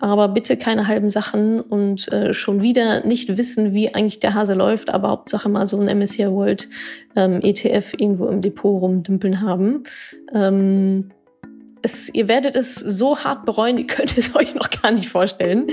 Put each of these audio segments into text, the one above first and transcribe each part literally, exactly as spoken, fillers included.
Aber bitte keine halben Sachen und äh, schon wieder nicht wissen, wie eigentlich der Hase läuft, aber Hauptsache mal so ein M S C I World ähm, E T F irgendwo im Depot rumdümpeln haben. Ähm, es, ihr werdet es so hart bereuen, ihr könnt es euch noch gar nicht vorstellen.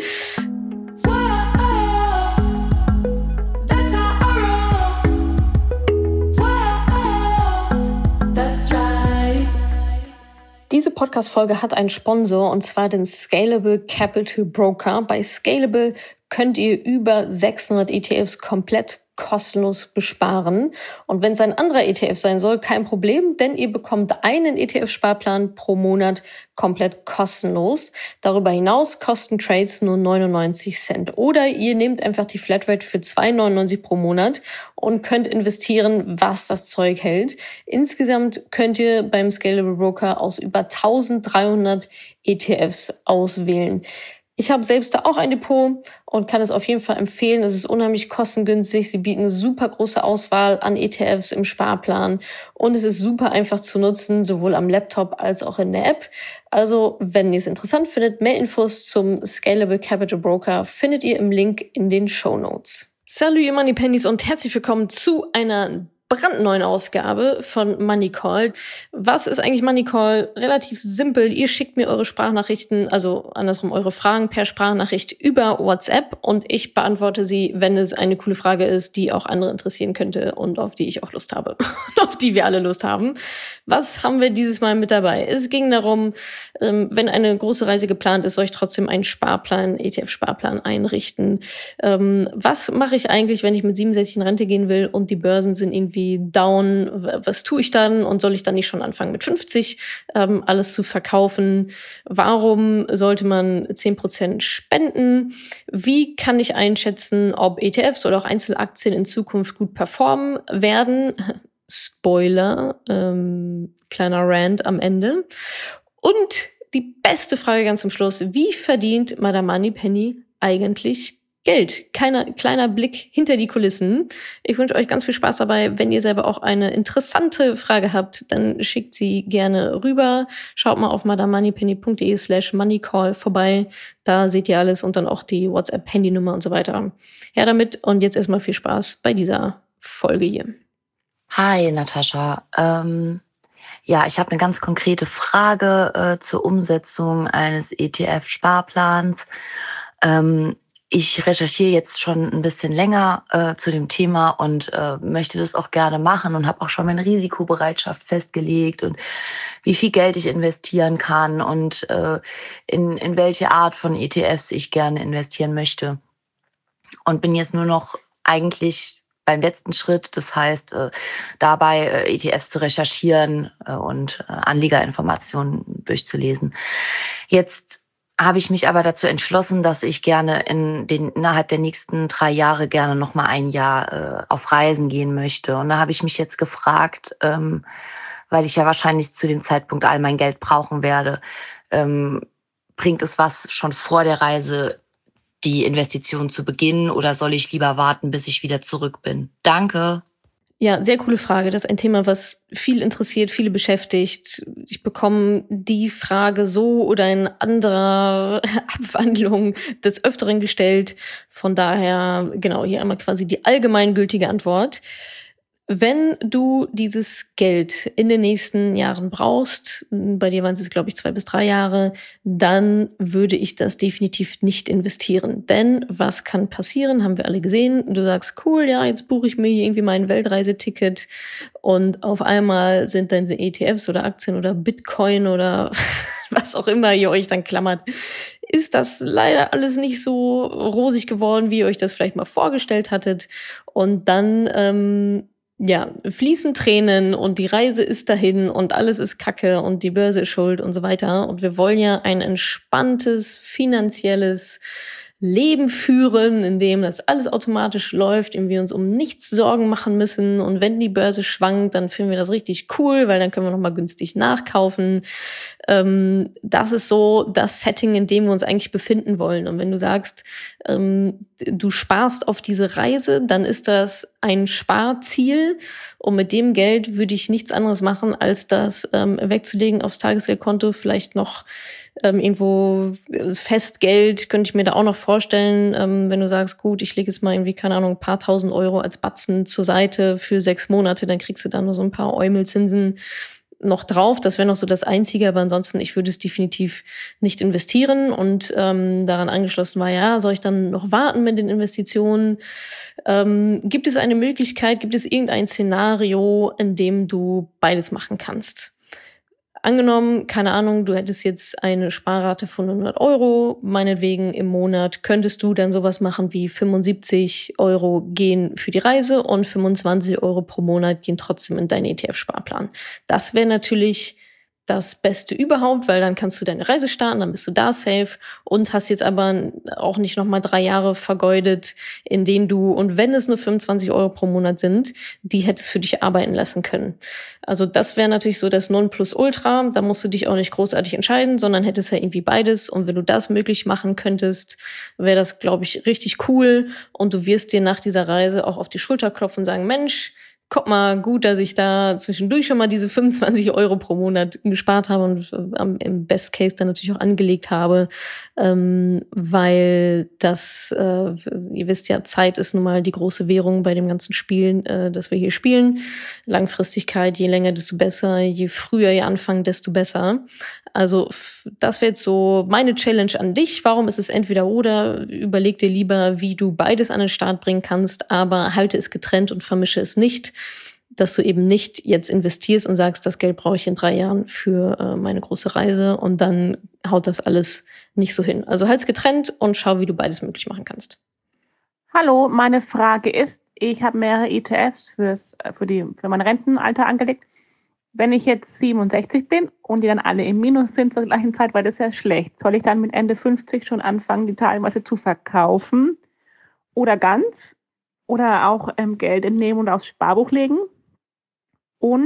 Diese Podcast-Folge hat einen Sponsor, und zwar den Scalable Capital Broker. Bei Scalable könnt ihr über sechshundert E T Fs komplett kostenlos besparen. Und wenn es ein anderer E T F sein soll, kein Problem, denn ihr bekommt einen E T F-Sparplan pro Monat komplett kostenlos. Darüber hinaus kosten Trades nur neunundneunzig Cent. Oder ihr nehmt einfach die Flatrate für zwei neunundneunzig pro Monat und könnt investieren, was das Zeug hält. Insgesamt könnt ihr beim Scalable Broker aus über eintausenddreihundert E T Fs auswählen. Ich habe selbst da auch ein Depot und kann es auf jeden Fall empfehlen. Es ist unheimlich kostengünstig. Sie bieten eine super große Auswahl an E T Fs im Sparplan und es ist super einfach zu nutzen, sowohl am Laptop als auch in der App. Also, wenn ihr es interessant findet, mehr Infos zum Scalable Capital Broker findet ihr im Link in den Shownotes. Salut, ihr Moneypennies, und herzlich willkommen zu einer brandneuen Ausgabe von Money Call. Was ist eigentlich Money Call? Relativ simpel. Ihr schickt mir eure Sprachnachrichten, also andersrum eure Fragen per Sprachnachricht über WhatsApp und ich beantworte sie, wenn es eine coole Frage ist, die auch andere interessieren könnte und auf die ich auch Lust habe. auf die wir alle Lust haben. Was haben wir dieses Mal mit dabei? Es ging darum, wenn eine große Reise geplant ist, soll ich trotzdem einen Sparplan, E T F-Sparplan einrichten. Was mache ich eigentlich, wenn ich mit siebenundsechzig in Rente gehen will und die Börsen sind irgendwie down, was tue ich dann und soll ich dann nicht schon anfangen mit fünfzig ähm, alles zu verkaufen? Warum sollte man zehn Prozent spenden? Wie kann ich einschätzen, ob E T Fs oder auch Einzelaktien in Zukunft gut performen werden? Spoiler, ähm, kleiner Rant am Ende. Und die beste Frage ganz zum Schluss: Wie verdient Madame Moneypenny eigentlich Geld? Keiner, kleiner Blick hinter die Kulissen. Ich wünsche euch ganz viel Spaß dabei. Wenn ihr selber auch eine interessante Frage habt, dann schickt sie gerne rüber. Schaut mal auf madamoneypenny.de slash moneycall vorbei. Da seht ihr alles und dann auch die WhatsApp-Handynummer und so weiter. Ja, damit und jetzt erstmal viel Spaß bei dieser Folge hier. Hi, Natascha. Ähm, ja, ich habe eine ganz konkrete Frage äh, zur Umsetzung eines E T F-Sparplans. Ähm, Ich recherchiere jetzt schon ein bisschen länger äh, zu dem Thema und äh, möchte das auch gerne machen und habe auch schon meine Risikobereitschaft festgelegt und wie viel Geld ich investieren kann und äh, in, in welche Art von E T Fs ich gerne investieren möchte. Und bin jetzt nur noch eigentlich beim letzten Schritt, das heißt äh, dabei äh, E T Fs zu recherchieren äh, und äh, Anlegerinformationen durchzulesen. Jetzt habe ich mich aber dazu entschlossen, dass ich gerne in den innerhalb der nächsten drei Jahre gerne noch mal ein Jahr äh, auf Reisen gehen möchte. Und da habe ich mich jetzt gefragt, ähm, weil ich ja wahrscheinlich zu dem Zeitpunkt all mein Geld brauchen werde, ähm, bringt es was, schon vor der Reise die Investition zu beginnen, oder soll ich lieber warten, bis ich wieder zurück bin? Danke. Ja, sehr coole Frage. Das ist ein Thema, was viel interessiert, viele beschäftigt. Ich bekomme die Frage so oder in anderer Abwandlung des Öfteren gestellt. Von daher, genau, hier einmal quasi die allgemeingültige Antwort. Wenn du dieses Geld in den nächsten Jahren brauchst, bei dir waren es, glaube ich, zwei bis drei Jahre, dann würde ich das definitiv nicht investieren. Denn was kann passieren, haben wir alle gesehen. Du sagst, cool, ja, jetzt buche ich mir irgendwie mein Weltreiseticket und auf einmal sind dann E T Fs oder Aktien oder Bitcoin oder was auch immer ihr euch dann klammert, ist das leider alles nicht so rosig geworden, wie ihr euch das vielleicht mal vorgestellt hattet. Und dann ähm, ja, fließen Tränen und die Reise ist dahin und alles ist Kacke und die Börse ist schuld und so weiter. Und wir wollen ja ein entspanntes, finanzielles Leben führen, in dem das alles automatisch läuft, in dem wir uns um nichts Sorgen machen müssen. Und wenn die Börse schwankt, dann finden wir das richtig cool, weil dann können wir nochmal günstig nachkaufen. Ähm, das ist so das Setting, in dem wir uns eigentlich befinden wollen. Und wenn du sagst, ähm, du sparst auf diese Reise, dann ist das ein Sparziel. Und mit dem Geld würde ich nichts anderes machen, als das ähm, wegzulegen aufs Tagesgeldkonto, vielleicht noch ähm, irgendwo Festgeld, könnte ich mir da auch noch vorstellen, ähm, wenn du sagst, gut, ich lege jetzt mal irgendwie, keine Ahnung, ein paar tausend Euro als Batzen zur Seite für sechs Monate, dann kriegst du da nur so ein paar Eumelzinsen noch drauf. Das wäre noch so das Einzige, aber ansonsten, ich würde es definitiv nicht investieren. Und ähm, daran angeschlossen war, ja, soll ich dann noch warten mit den Investitionen? Ähm, gibt es eine Möglichkeit, gibt es irgendein Szenario, in dem du beides machen kannst? Angenommen, keine Ahnung, du hättest jetzt eine Sparrate von hundert Euro, meinetwegen im Monat, könntest du dann sowas machen wie fünfundsiebzig Euro gehen für die Reise und fünfundzwanzig Euro pro Monat gehen trotzdem in deinen E T F-Sparplan. Das wäre natürlich das Beste überhaupt, weil dann kannst du deine Reise starten, dann bist du da safe und hast jetzt aber auch nicht nochmal drei Jahre vergeudet, in denen du, und wenn es nur fünfundzwanzig Euro pro Monat sind, die hättest für dich arbeiten lassen können. Also das wäre natürlich so das Nonplusultra, da musst du dich auch nicht großartig entscheiden, sondern hättest ja irgendwie beides, und wenn du das möglich machen könntest, wäre das, glaube ich, richtig cool, und du wirst dir nach dieser Reise auch auf die Schulter klopfen und sagen, Mensch, guck mal, gut, dass ich da zwischendurch schon mal diese fünfundzwanzig Euro pro Monat gespart habe und ähm, im Best Case dann natürlich auch angelegt habe, ähm, weil das, äh, ihr wisst ja, Zeit ist nun mal die große Währung bei dem ganzen Spielen, äh, das wir hier spielen. Langfristigkeit, je länger, desto besser, je früher ihr anfangen, desto besser. Also das wäre jetzt so meine Challenge an dich. Warum ist es entweder oder? Überleg dir lieber, wie du beides an den Start bringen kannst, aber halte es getrennt und vermische es nicht, dass du eben nicht jetzt investierst und sagst, das Geld brauche ich in drei Jahren für äh, meine große Reise, und dann haut das alles nicht so hin. Also halt's getrennt und schau, wie du beides möglich machen kannst. Hallo, meine Frage ist, ich habe mehrere E T Fs fürs, für, die, für mein Rentenalter angelegt. Wenn ich jetzt siebenundsechzig bin und die dann alle im Minus sind zur gleichen Zeit, war das ja schlecht. Soll ich dann mit Ende fünfzig schon anfangen, die teilweise zu verkaufen oder ganz oder auch ähm, Geld entnehmen und aufs Sparbuch legen? Und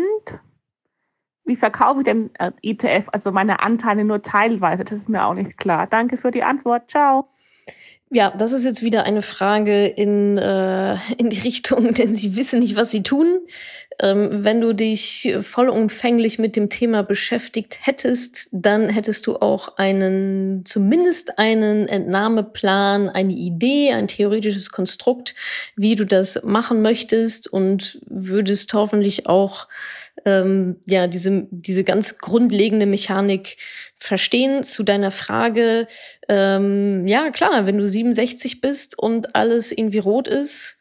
wie verkaufe ich den äh, E T F, also meine Anteile nur teilweise? Das ist mir auch nicht klar. Danke für die Antwort. Ciao. Ja, das ist jetzt wieder eine Frage in, äh, in die Richtung, denn sie wissen nicht, was sie tun. Ähm, wenn du dich vollumfänglich mit dem Thema beschäftigt hättest, dann hättest du auch einen, zumindest einen Entnahmeplan, eine Idee, ein theoretisches Konstrukt, wie du das machen möchtest, und würdest hoffentlich auch ähm, ja diese diese ganz grundlegende Mechanik verstehen. Zu deiner Frage, ähm, ja klar, wenn du siebenundsechzig bist und alles irgendwie rot ist,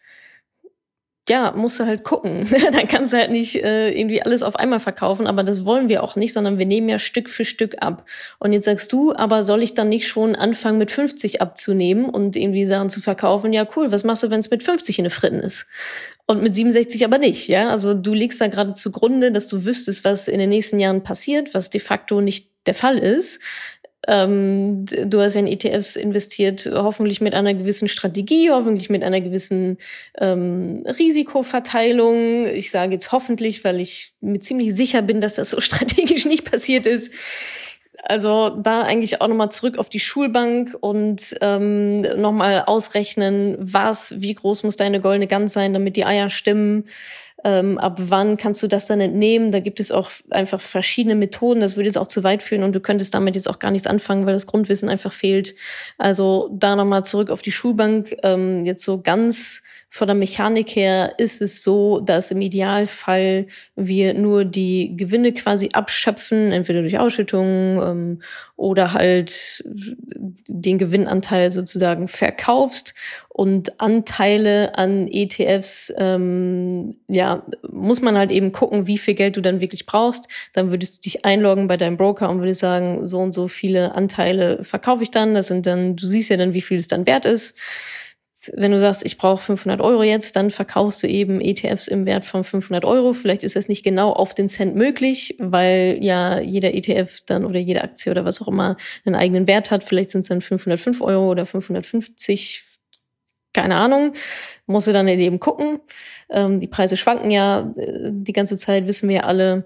ja, musst du halt gucken. Dann kannst du halt nicht äh, irgendwie alles auf einmal verkaufen, aber das wollen wir auch nicht, sondern wir nehmen ja Stück für Stück ab. Und jetzt sagst du, aber soll ich dann nicht schon anfangen, mit fünfzig abzunehmen und irgendwie Sachen zu verkaufen? Ja, cool, was machst du, wenn es mit fünfzig in den Fritten ist? Und mit siebenundsechzig aber nicht, ja? Also du legst da gerade zugrunde, dass du wüsstest, was in den nächsten Jahren passiert, was de facto nicht der Fall ist. Ähm, du hast ja in E T Fs investiert, hoffentlich mit einer gewissen Strategie, hoffentlich mit einer gewissen ähm, Risikoverteilung. Ich sage jetzt hoffentlich, weil ich mir ziemlich sicher bin, dass das so strategisch nicht passiert ist. Also da eigentlich auch nochmal zurück auf die Schulbank und ähm, nochmal ausrechnen, was, wie groß muss deine goldene Gans sein, damit die Eier stimmen. Ähm, ab wann kannst du das dann entnehmen? Da gibt es auch einfach verschiedene Methoden. Das würde jetzt auch zu weit führen und du könntest damit jetzt auch gar nichts anfangen, weil das Grundwissen einfach fehlt. Also da nochmal zurück auf die Schulbank. Ähm, jetzt so ganz von der Mechanik her ist es so, dass im Idealfall wir nur die Gewinne quasi abschöpfen, entweder durch Ausschüttungen ähm, oder halt den Gewinnanteil sozusagen verkaufst. Und Anteile an E T Fs, ähm, ja, muss man halt eben gucken, wie viel Geld du dann wirklich brauchst. Dann würdest du dich einloggen bei deinem Broker und würdest sagen, so und so viele Anteile verkaufe ich dann. Das sind dann, du siehst ja dann, wie viel es dann wert ist. Wenn du sagst, ich brauche fünfhundert Euro jetzt, dann verkaufst du eben E T Fs im Wert von fünfhundert Euro. Vielleicht ist das nicht genau auf den Cent möglich, weil ja jeder E T F dann oder jede Aktie oder was auch immer einen eigenen Wert hat. Vielleicht sind es dann fünfhundertfünf Euro oder fünfhundertfünfzig, keine Ahnung, musst du dann eben gucken. Ähm, die Preise schwanken ja äh, die ganze Zeit, wissen wir ja alle.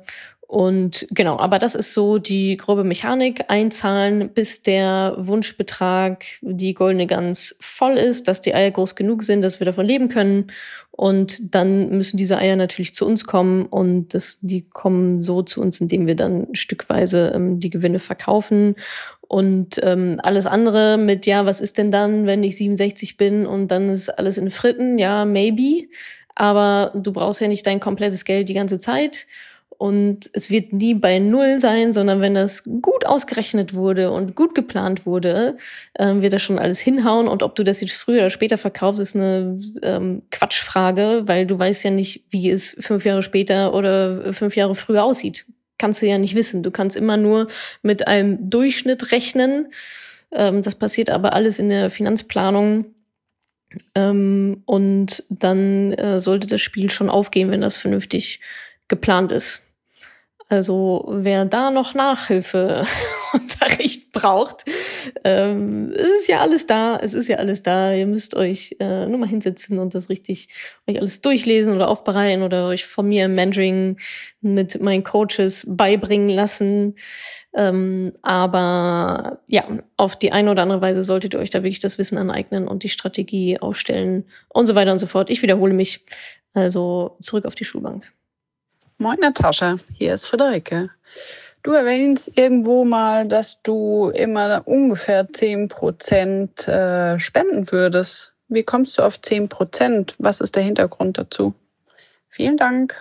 Und genau, aber das ist so die grobe Mechanik. Einzahlen, bis der Wunschbetrag, die goldene Gans, voll ist, dass die Eier groß genug sind, dass wir davon leben können. Und dann müssen diese Eier natürlich zu uns kommen und das, die kommen so zu uns, indem wir dann stückweise ähm, die Gewinne verkaufen. Und ähm, alles andere mit, ja, was ist denn dann, wenn ich siebenundsechzig bin und dann ist alles in Fritten? Ja, maybe. Aber du brauchst ja nicht dein komplettes Geld die ganze Zeit. Und es wird nie bei Null sein, sondern wenn das gut ausgerechnet wurde und gut geplant wurde, ähm, wird das schon alles hinhauen. Und ob du das jetzt früher oder später verkaufst, ist eine ähm, Quatschfrage, weil du weißt ja nicht, wie es fünf Jahre später oder fünf Jahre früher aussieht. Kannst du ja nicht wissen. Du kannst immer nur mit einem Durchschnitt rechnen. Ähm, das passiert aber alles in der Finanzplanung. Ähm, und dann äh, sollte das Spiel schon aufgehen, wenn das vernünftig geplant ist. Also wer da noch Nachhilfeunterricht braucht, ähm, es ist ja alles da, es ist ja alles da. Ihr müsst euch äh, nur mal hinsetzen und das richtig euch alles durchlesen oder aufbereiten oder euch von mir im Mentoring mit meinen Coaches beibringen lassen. Ähm, aber ja, auf die eine oder andere Weise solltet ihr euch da wirklich das Wissen aneignen und die Strategie aufstellen und so weiter und so fort. Ich wiederhole mich. Also zurück auf die Schulbank. Moin Natascha, hier ist Friederike. Du erwähnst irgendwo mal, dass du immer ungefähr zehn Prozent äh, spenden würdest. Wie kommst du auf zehn Prozent? Was ist der Hintergrund dazu? Vielen Dank.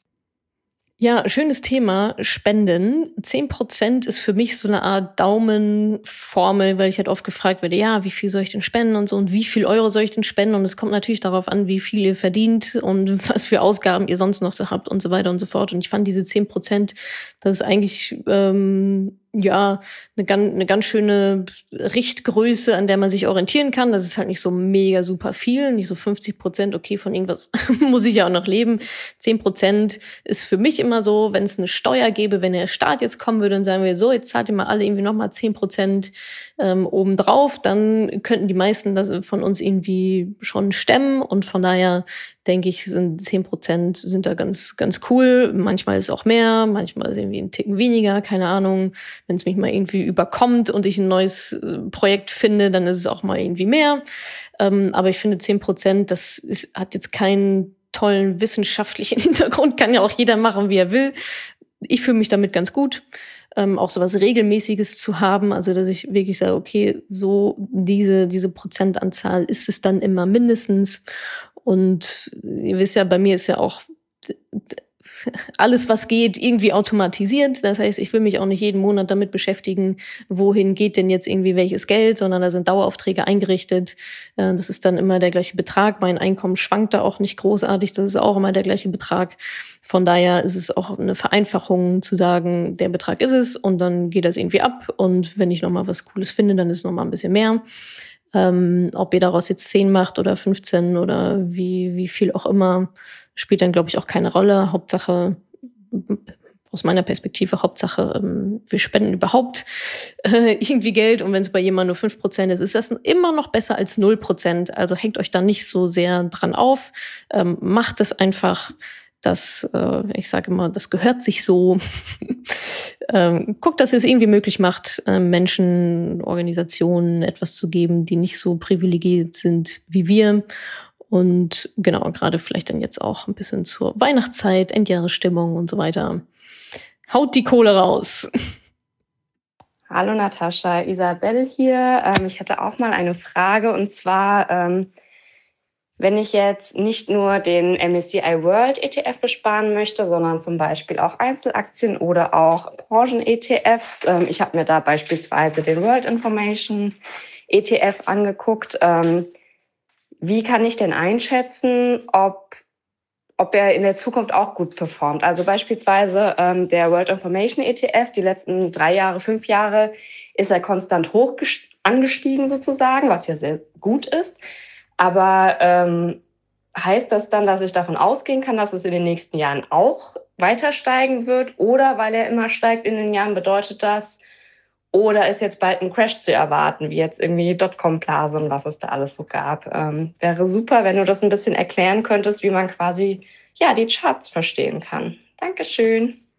Ja, schönes Thema, Spenden. Zehn Prozent ist für mich so eine Art Daumenformel, weil ich halt oft gefragt werde, ja, wie viel soll ich denn spenden und so und wie viel Euro soll ich denn spenden? Und es kommt natürlich darauf an, wie viel ihr verdient und was für Ausgaben ihr sonst noch so habt und so weiter und so fort. Und ich fand diese zehn Prozent, das ist eigentlich ähm, ja eine ganz, eine ganz schöne Richtgröße, an der man sich orientieren kann. Das ist halt nicht so mega super viel, nicht so fünfzig Prozent, okay, von irgendwas muss ich ja auch noch leben. Zehn Prozent ist für mich immer so, wenn es eine Steuer gäbe, wenn der Staat jetzt kommen würde und sagen wir, so, jetzt zahlt ihr mal alle irgendwie nochmal zehn Prozent ähm, obendrauf, dann könnten die meisten das von uns irgendwie schon stemmen und von daher denke ich, sind zehn Prozent sind da ganz, ganz cool. Manchmal ist es auch mehr, manchmal ist es irgendwie ein Ticken weniger, keine Ahnung. Wenn es mich mal irgendwie überkommt und ich ein neues äh, Projekt finde, dann ist es auch mal irgendwie mehr. Ähm, aber ich finde zehn Prozent, das ist, hat jetzt keinen tollen wissenschaftlichen Hintergrund, kann ja auch jeder machen, wie er will. Ich fühle mich damit ganz gut. Ähm, auch so was Regelmäßiges zu haben, also dass ich wirklich sage, okay, so diese, diese Prozentanzahl ist es dann immer mindestens. Und ihr wisst ja, bei mir ist ja auch alles, was geht, irgendwie automatisiert. Das heißt, ich will mich auch nicht jeden Monat damit beschäftigen, wohin geht denn jetzt irgendwie welches Geld, sondern da sind Daueraufträge eingerichtet. Das ist dann immer der gleiche Betrag. Mein Einkommen schwankt da auch nicht großartig. Das ist auch immer der gleiche Betrag. Von daher ist es auch eine Vereinfachung zu sagen, der Betrag ist es und dann geht das irgendwie ab. Und wenn ich nochmal was Cooles finde, dann ist es nochmal ein bisschen mehr. Ähm, ob ihr daraus jetzt zehn macht oder fünfzehn oder wie, wie viel auch immer, spielt dann, glaube ich, auch keine Rolle. Hauptsache, aus meiner Perspektive, Hauptsache, ähm, wir spenden überhaupt äh, irgendwie Geld. Und wenn es bei jemandem nur fünf Prozent ist, ist das immer noch besser als null Prozent. Also hängt euch da nicht so sehr dran auf. Ähm, macht es einfach. Das, äh, ich sage immer, das gehört sich so. ähm, guckt, dass ihr es irgendwie möglich macht, äh, Menschen, Organisationen etwas zu geben, die nicht so privilegiert sind wie wir. Und genau, gerade vielleicht dann jetzt auch ein bisschen zur Weihnachtszeit, Endjahresstimmung und so weiter. Haut die Kohle raus. Hallo Natascha, Isabel hier. Ähm, ich hatte auch mal eine Frage und zwar, ähm, wenn ich jetzt nicht nur den M S C I World E T F besparen möchte, sondern zum Beispiel auch Einzelaktien oder auch Branchen-E T Fs. Ähm, ich habe mir da beispielsweise den World Information E T F angeguckt. Ähm, wie kann ich denn einschätzen, ob, ob er in der Zukunft auch gut performt? Also beispielsweise ähm, der World Information E T F, die letzten drei Jahre, fünf Jahre ist er konstant hoch angestiegen sozusagen, was ja sehr gut ist. Aber ähm, heißt das dann, dass ich davon ausgehen kann, dass es in den nächsten Jahren auch weiter steigen wird? Oder weil er immer steigt in den Jahren, bedeutet das, oder ist jetzt bald ein Crash zu erwarten, wie jetzt irgendwie Dotcom-Blase und was es da alles so gab? Ähm, wäre super, wenn du das ein bisschen erklären könntest, wie man quasi ja die Charts verstehen kann. Dankeschön.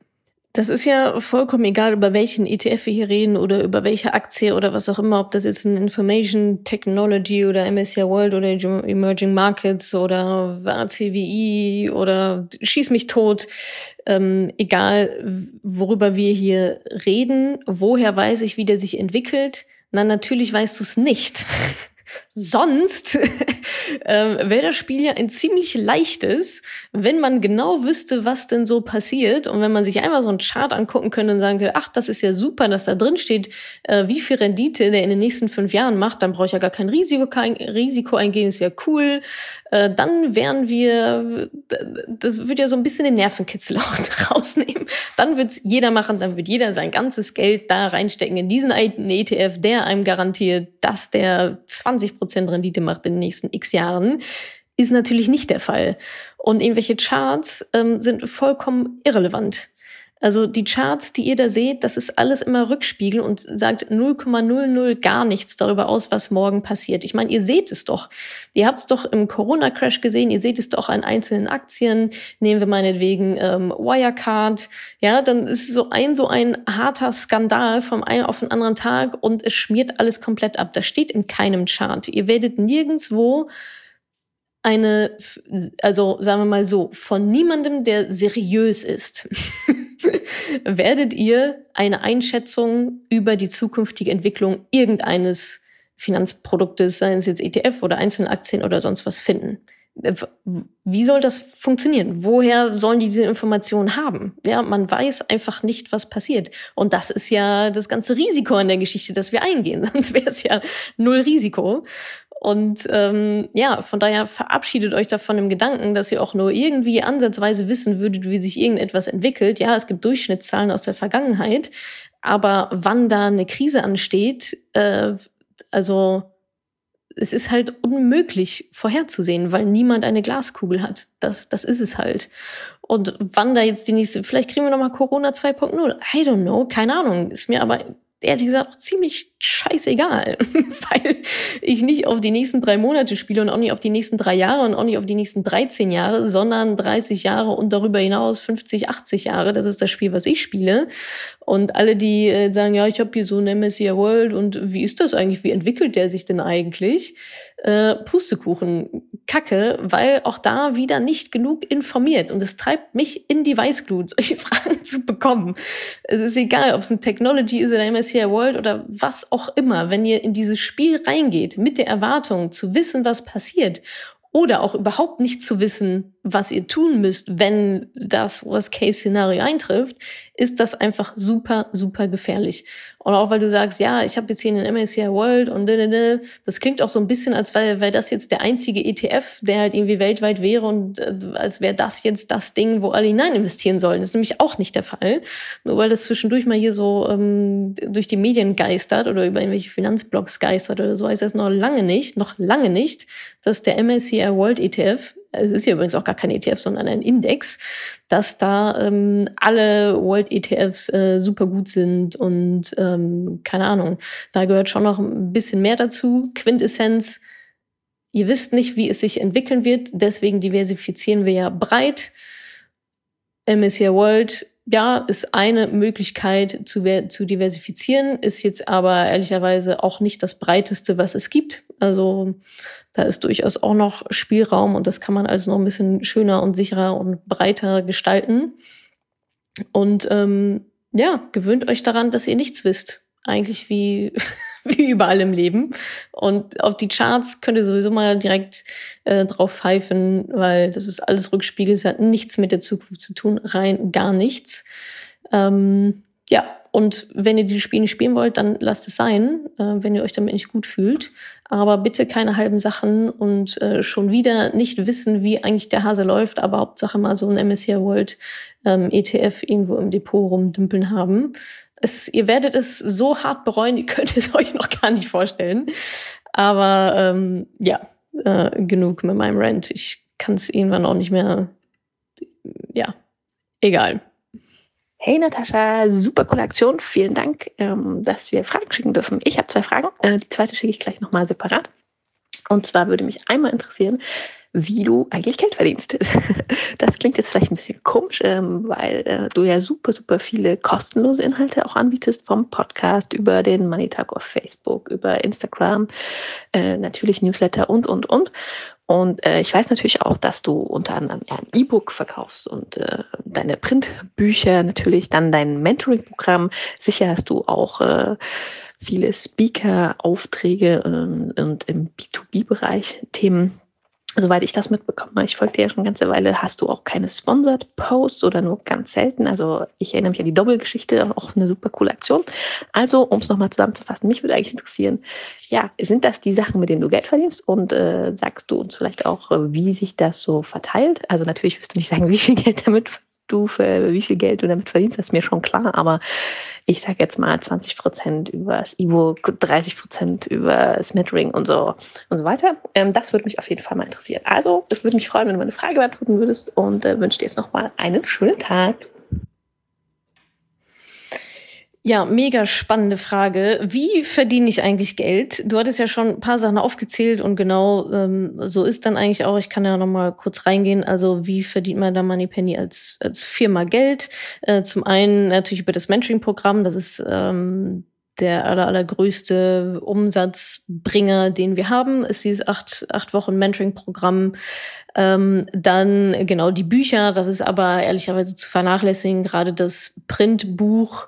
Das ist ja vollkommen egal, über welchen E T F wir hier reden oder über welche Aktie oder was auch immer, ob das jetzt ein Information Technology oder M S C I World oder Emerging Markets oder A C W I oder schieß mich tot. Ähm, egal, worüber wir hier reden, woher weiß ich, wie der sich entwickelt? Na, natürlich weißt du es nicht. Sonst ähm, wäre das Spiel ja ein ziemlich leichtes, wenn man genau wüsste, was denn so passiert und wenn man sich einmal so einen Chart angucken könnte und sagen könnte, ach, das ist ja super, dass da drin steht, äh, wie viel Rendite der in den nächsten fünf Jahren macht, dann brauche ich ja gar kein Risiko, kein Risiko eingehen, ist ja cool. Äh, dann wären wir, das würde ja so ein bisschen den Nervenkitzel auch rausnehmen. Dann wird's jeder machen, dann wird jeder sein ganzes Geld da reinstecken in diesen E T F, der einem garantiert, dass der zwanzig Prozent Rendite macht in den nächsten x Jahren, ist natürlich nicht der Fall. Und irgendwelche Charts ähm, sind vollkommen irrelevant. Also die Charts, die ihr da seht, das ist alles immer Rückspiegel und sagt null Komma null null gar nichts darüber aus, was morgen passiert. Ich meine, ihr seht es doch. Ihr habt es doch im Corona-Crash gesehen, ihr seht es doch an einzelnen Aktien. Nehmen wir meinetwegen ähm, Wirecard. Ja, dann ist so ein so ein harter Skandal vom einen auf den anderen Tag und es schmiert alles komplett ab. Das steht in keinem Chart. Ihr werdet nirgendswo eine, also sagen wir mal so, von niemandem, der seriös ist, werdet ihr eine Einschätzung über die zukünftige Entwicklung irgendeines Finanzproduktes, seien es jetzt E T F oder einzelne Aktien oder sonst was, finden. Wie soll das funktionieren? Woher sollen die diese Informationen haben? Ja, man weiß einfach nicht, was passiert. Und das ist ja das ganze Risiko an der Geschichte, das wir eingehen. Sonst wäre es ja null Risiko. Und ähm, ja, von daher verabschiedet euch davon im Gedanken, dass ihr auch nur irgendwie ansatzweise wissen würdet, wie sich irgendetwas entwickelt. Ja, es gibt Durchschnittszahlen aus der Vergangenheit, aber wann da eine Krise ansteht, äh, also es ist halt unmöglich vorherzusehen, weil niemand eine Glaskugel hat. Das, das ist es halt. Und wann da jetzt die nächste, vielleicht kriegen wir nochmal Corona zwei Punkt null. I don't know, keine Ahnung. Ist mir aber ehrlich gesagt auch ziemlich scheißegal, weil ich nicht auf die nächsten drei Monate spiele und auch nicht auf die nächsten drei Jahre und auch nicht auf die nächsten dreizehn Jahre, sondern dreißig Jahre und darüber hinaus fünfzig, achtzig Jahre. Das ist das Spiel, was ich spiele. Und alle, die äh, sagen, ja, ich habe hier so ein M S C I World und wie ist das eigentlich? Wie entwickelt der sich denn eigentlich? Äh, Pustekuchen, Kacke, weil auch da wieder nicht genug informiert. Und es treibt mich in die Weißglut, solche Fragen zu bekommen. Es ist egal, ob es ein Technology ist oder M S C I World oder was auch immer. Wenn ihr in dieses Spiel reingeht mit der Erwartung zu wissen, was passiert, oder auch überhaupt nicht zu wissen, was ihr tun müsst, wenn das Worst-Case-Szenario eintrifft, ist das einfach super, super gefährlich. Und auch weil du sagst, ja, ich habe jetzt hier einen M S C I World und das klingt auch so ein bisschen, als wäre wär das jetzt der einzige E T F, der halt irgendwie weltweit wäre und äh, als wäre das jetzt das Ding, wo alle hinein investieren sollen. Das ist nämlich auch nicht der Fall. Nur weil das zwischendurch mal hier so ähm, durch die Medien geistert oder über irgendwelche Finanzblogs geistert oder so, heißt das noch lange nicht, noch lange nicht, dass der M S C I World E T F, es ist ja übrigens auch gar kein E T F, sondern ein Index, dass da ähm, alle World-E T Fs äh, super gut sind und ähm, keine Ahnung, da gehört schon noch ein bisschen mehr dazu. Quintessenz, ihr wisst nicht, wie es sich entwickeln wird, deswegen diversifizieren wir ja breit. M S C I World, ja, ist eine Möglichkeit zu, zu diversifizieren, ist jetzt aber ehrlicherweise auch nicht das breiteste, was es gibt. Also da ist durchaus auch noch Spielraum und das kann man also noch ein bisschen schöner und sicherer und breiter gestalten. Und ähm, ja, gewöhnt euch daran, dass ihr nichts wisst. Eigentlich wie, wie überall im Leben. Und auf die Charts könnt ihr sowieso mal direkt äh, drauf pfeifen, weil das ist alles Rückspiegel. Es hat nichts mit der Zukunft zu tun, rein gar nichts. Ähm, ja, und wenn ihr die Spiele nicht spielen wollt, dann lasst es sein, äh, wenn ihr euch damit nicht gut fühlt. Aber bitte keine halben Sachen und äh, schon wieder nicht wissen, wie eigentlich der Hase läuft, aber Hauptsache mal so ein M S C I World ähm, E T F irgendwo im Depot rumdümpeln haben. Es, ihr werdet es so hart bereuen, ihr könnt es euch noch gar nicht vorstellen. Aber ähm, ja, äh, genug mit meinem Rant. Ich kann es irgendwann auch nicht mehr, ja, egal. Hey Natascha, super coole Aktion. Vielen Dank, ähm, dass wir Fragen schicken dürfen. Ich habe zwei Fragen. Äh, die zweite schicke ich gleich nochmal separat. Und zwar würde mich einmal interessieren, wie du eigentlich Geld verdienst. Das klingt jetzt vielleicht ein bisschen komisch, ähm, weil äh, du ja super, super viele kostenlose Inhalte auch anbietest, vom Podcast über den Money Talk auf Facebook, über Instagram, äh, natürlich Newsletter und, und, und. Und äh, ich weiß natürlich auch, dass du unter anderem ja, ein E-Book verkaufst und äh, deine Printbücher, natürlich dann dein Mentoring-Programm. Sicher hast du auch äh, viele Speaker-Aufträge ähm, und im B zwei B-Bereich Themen. Soweit ich das mitbekomme, ich folge dir ja schon eine ganze Weile, hast du auch keine Sponsored Posts oder nur ganz selten. Also ich erinnere mich an die Doppelgeschichte, auch eine super coole Aktion. Also, um es nochmal zusammenzufassen, mich würde eigentlich interessieren, ja, sind das die Sachen, mit denen du Geld verdienst? Und äh, sagst du uns vielleicht auch, äh, wie sich das so verteilt? Also natürlich wirst du nicht sagen, wie viel Geld damit du für wie viel Geld du damit verdienst, das ist mir schon klar, aber ich sage jetzt mal zwanzig Prozent über das E-Book, dreißig Prozent über das Mentoring und so und so weiter. Ähm, das würde mich auf jeden Fall mal interessieren. Also, ich würde mich freuen, wenn du meine Frage beantworten würdest und äh, wünsche dir jetzt nochmal einen schönen Tag. Ja, mega spannende Frage. Wie verdiene ich eigentlich Geld? Du hattest ja schon ein paar Sachen aufgezählt und genau ähm, so ist dann eigentlich auch, ich kann ja noch mal kurz reingehen, also wie verdient man da Moneypenny als, als Firma Geld? Äh, zum einen natürlich über das Mentoring-Programm, das ist ähm, der aller, allergrößte Umsatzbringer, den wir haben, ist dieses acht, acht Wochen Mentoring-Programm. Ähm, dann genau die Bücher, das ist aber ehrlicherweise zu vernachlässigen, gerade das Printbuch.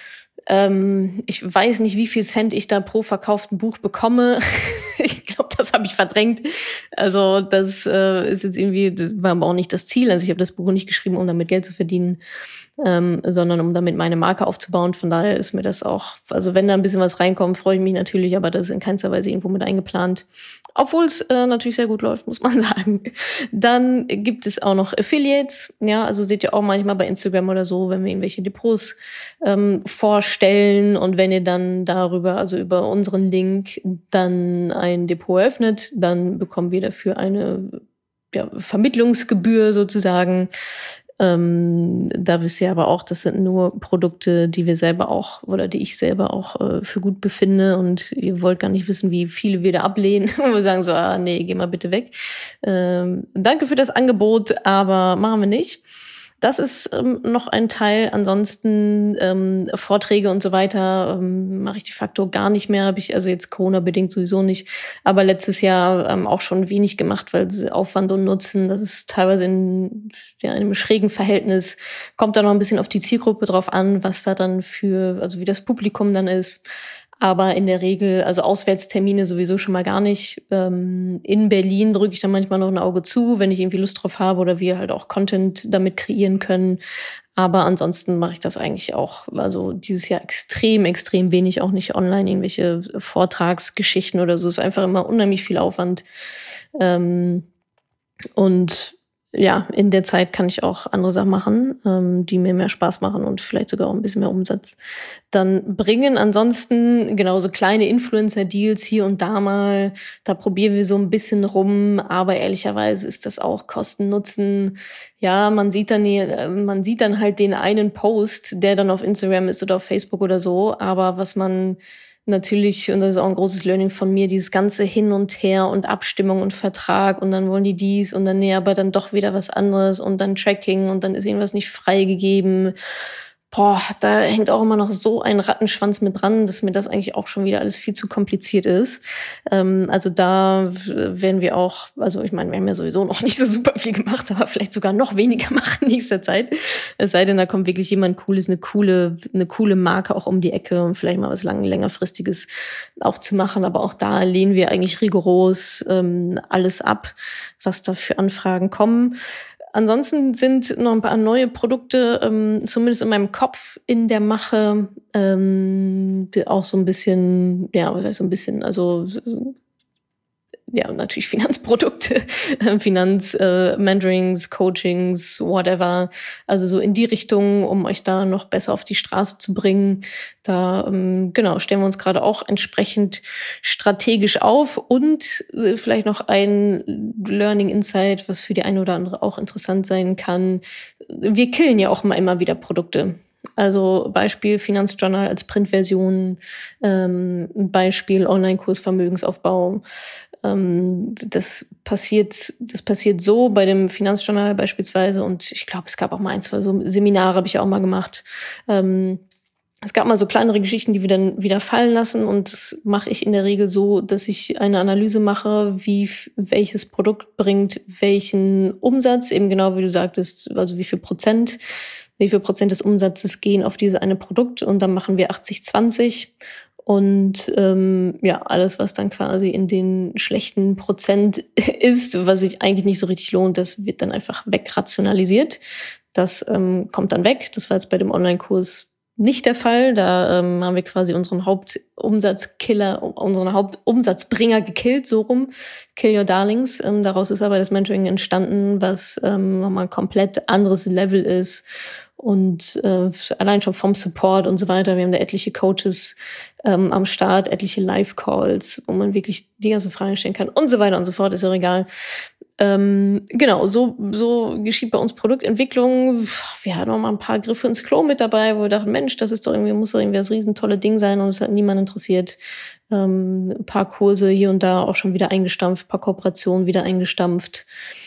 Ähm, ich weiß nicht, wie viel Cent ich da pro verkauften Buch bekomme. Ich glaube, das habe ich verdrängt. Also das äh, ist jetzt irgendwie, das war aber auch nicht das Ziel. Also ich habe das Buch nicht geschrieben, um damit Geld zu verdienen, ähm, sondern um damit meine Marke aufzubauen. Von daher ist mir das auch, also wenn da ein bisschen was reinkommt, freue ich mich natürlich, aber das ist in keinster Weise irgendwo mit eingeplant. Obwohl es äh, natürlich sehr gut läuft, muss man sagen. Dann gibt es auch noch Affiliates. Ja, also seht ihr auch manchmal bei Instagram oder so, wenn wir irgendwelche Depots ähm, vorstellen und wenn ihr dann darüber, also über unseren Link, dann ein Depot öffnet, dann bekommen wir dafür eine ja, Vermittlungsgebühr sozusagen. Ähm, da wisst ihr aber auch, das sind nur Produkte, die wir selber auch oder die ich selber auch äh, für gut befinde und ihr wollt gar nicht wissen, wie viele wir da ablehnen und wir sagen so, ah nee, geh mal bitte weg. Ähm, danke für das Angebot, aber machen wir nicht. Das ist ähm, noch ein Teil. Ansonsten ähm, Vorträge und so weiter ähm, mache ich de facto gar nicht mehr. Habe ich also jetzt Corona-bedingt sowieso nicht. Aber letztes Jahr ähm, auch schon wenig gemacht, weil Aufwand und Nutzen, das ist teilweise in, ja, in einem schrägen Verhältnis. Kommt da noch ein bisschen auf die Zielgruppe drauf an, was da dann für, also wie das Publikum dann ist. Aber in der Regel, also Auswärtstermine sowieso schon mal gar nicht. Ähm, in Berlin drücke ich dann manchmal noch ein Auge zu, wenn ich irgendwie Lust drauf habe oder wir halt auch Content damit kreieren können. Aber ansonsten mache ich das eigentlich auch, also dieses Jahr extrem, extrem wenig, auch nicht online, irgendwelche Vortragsgeschichten oder so. Es ist einfach immer unheimlich viel Aufwand. Ähm, und ja, in der Zeit kann ich auch andere Sachen machen, ähm, die mir mehr Spaß machen und vielleicht sogar auch ein bisschen mehr Umsatz dann bringen. Ansonsten genauso kleine Influencer-Deals hier und da mal. Da probieren wir so ein bisschen rum, aber ehrlicherweise ist das auch Kosten-Nutzen. Ja, man sieht dann, man sieht dann halt den einen Post, der dann auf Instagram ist oder auf Facebook oder so, aber was man natürlich, und das ist auch ein großes Learning von mir, dieses ganze Hin und Her und Abstimmung und Vertrag und dann wollen die dies und dann nee, aber dann doch wieder was anderes und dann Tracking und dann ist irgendwas nicht freigegeben. Boah, da hängt auch immer noch so ein Rattenschwanz mit dran, dass mir das eigentlich auch schon wieder alles viel zu kompliziert ist. Ähm, also da werden wir auch, also ich meine, wir haben ja sowieso noch nicht so super viel gemacht, aber vielleicht sogar noch weniger machen in nächster Zeit. Es sei denn, da kommt wirklich jemand Cooles, eine coole, eine coole Marke auch um die Ecke und vielleicht mal was lang, längerfristiges auch zu machen. Aber auch da lehnen wir eigentlich rigoros ähm, alles ab, was da für Anfragen kommen. Ansonsten sind noch ein paar neue Produkte, ähm, zumindest in meinem Kopf, in der Mache, ähm, die auch so ein bisschen, ja, was heißt so ein bisschen, also ja, natürlich Finanzprodukte, Finanz, äh, Mentorings, Coachings, whatever. Also so in die Richtung, um euch da noch besser auf die Straße zu bringen. Da, ähm, genau, stellen wir uns gerade auch entsprechend strategisch auf und äh, vielleicht noch ein Learning Insight, was für die eine oder andere auch interessant sein kann. Wir killen ja auch mal immer wieder Produkte. Also Beispiel Finanzjournal als Printversion, ähm, Beispiel Online-Kurs Vermögensaufbau. Ähm, das passiert, das passiert so bei dem Finanzjournal beispielsweise. Und ich glaube, es gab auch mal ein, zwei so Seminare, habe ich auch mal gemacht. Ähm, Es gab mal so kleinere Geschichten, die wir dann wieder fallen lassen. Und das mache ich in der Regel so, dass ich eine Analyse mache, wie welches Produkt bringt welchen Umsatz. Eben genau, wie du sagtest, also wie viel Prozent, wie viel Prozent des Umsatzes gehen auf diese eine Produkt. Und dann machen wir achtzig zwanzig. Und ähm, ja, alles, was dann quasi in den schlechten Prozent ist, was sich eigentlich nicht so richtig lohnt, das wird dann einfach wegrationalisiert. Das ähm, kommt dann weg. Das war jetzt bei dem Online-Kurs nicht der Fall. Da ähm, haben wir quasi unseren Hauptumsatzkiller, unseren Hauptumsatzbringer gekillt, so rum. Kill your darlings. Ähm, daraus ist aber das Mentoring entstanden, was ähm, nochmal ein komplett anderes Level ist. Und äh, allein schon vom Support und so weiter. Wir haben da etliche Coaches ähm, am Start, etliche Live-Calls, wo man wirklich die ganzen Fragen stellen kann und so weiter und so fort, ist ja egal. Ähm, genau, so, so geschieht bei uns Produktentwicklung. Wir hatten auch mal ein paar Griffe ins Klo mit dabei, wo wir dachten, Mensch, das ist doch irgendwie, muss doch irgendwie das riesentolle Ding sein und es hat niemand interessiert. Ähm, ein paar Kurse hier und da auch schon wieder eingestampft, ein paar Kooperationen wieder eingestampft.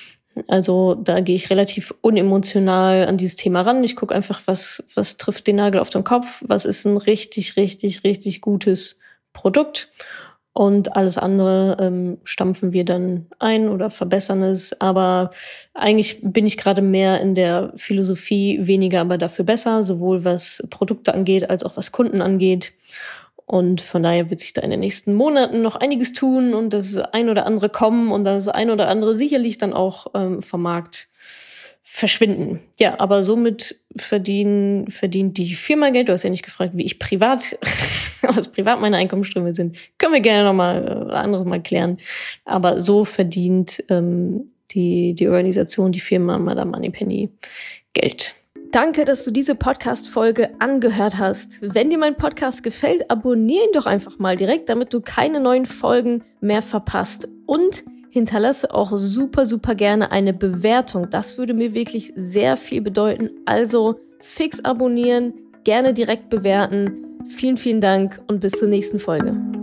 Also da gehe ich relativ unemotional an dieses Thema ran. Ich gucke einfach, was, was trifft den Nagel auf den Kopf, was ist ein richtig, richtig, richtig gutes Produkt. Und alles andere ähm, stampfen wir dann ein oder verbessern es. Aber eigentlich bin ich gerade mehr in der Philosophie, weniger aber dafür besser, sowohl was Produkte angeht, als auch was Kunden angeht. Und von daher wird sich da in den nächsten Monaten noch einiges tun und das ein oder andere kommen und das ein oder andere sicherlich dann auch ähm, vom Markt verschwinden. Ja, aber somit verdienen, verdient die Firma Geld. Du hast ja nicht gefragt, wie ich privat, was privat meine Einkommensströme sind. Können wir gerne nochmal äh, anderes mal klären. Aber so verdient ähm, die, die Organisation, die Firma Madame Moneypenny Geld. Danke, dass du diese Podcast-Folge angehört hast. Wenn dir mein Podcast gefällt, abonniere ihn doch einfach mal direkt, damit du keine neuen Folgen mehr verpasst. Und hinterlasse auch super, super gerne eine Bewertung. Das würde mir wirklich sehr viel bedeuten. Also fix abonnieren, gerne direkt bewerten. Vielen, vielen Dank und bis zur nächsten Folge.